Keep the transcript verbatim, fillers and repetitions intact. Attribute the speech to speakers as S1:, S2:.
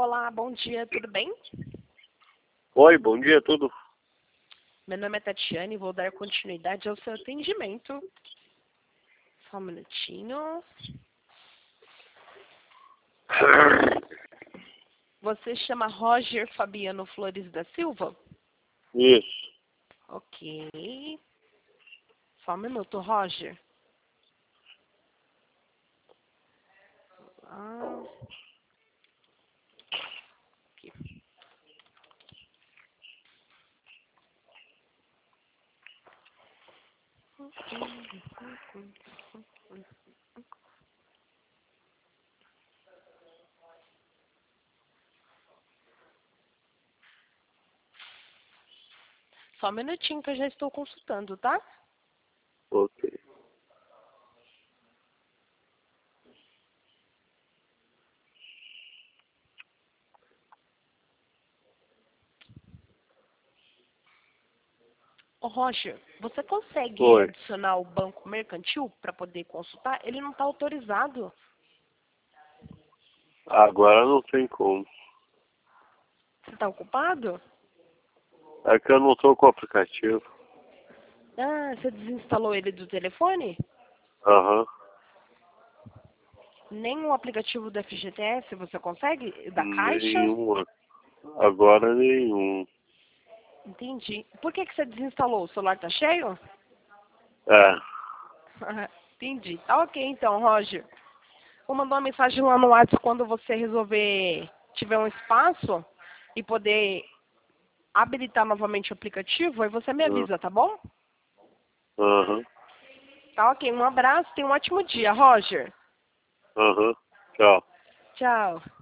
S1: Olá, bom dia, tudo bem?
S2: Oi, bom dia, tudo?
S1: Meu nome é Tatiane e vou dar continuidade ao seu atendimento. Só um minutinho. Você chama Roger Fabiano Flores da Silva?
S2: Isso.
S1: Ok. Só um minuto, Roger. Ah. Aqui. Só um minutinho que eu já estou consultando, tá?
S2: Ok.
S1: Ô, Roger, você consegue
S2: Oi.
S1: adicionar o banco mercantil para poder consultar? Ele não está autorizado.
S2: Agora não tem como.
S1: Você está ocupado?
S2: É que eu não tô com o aplicativo.
S1: Ah, você desinstalou ele do telefone?
S2: Aham.
S1: Nem o aplicativo do F G T S você consegue? Da Caixa?
S2: Nenhum. Agora nenhum.
S1: Entendi. Por que, que você desinstalou? O celular tá cheio?
S2: É.
S1: Entendi. Tá ok então, Roger. Vou mandar uma mensagem lá no WhatsApp quando você resolver, tiver um espaço e poder habilitar novamente o aplicativo, aí você me avisa, tá bom?
S2: Aham.
S1: Tá ok. Um abraço, tenha um ótimo dia, Roger.
S2: Aham. Tchau.
S1: Tchau.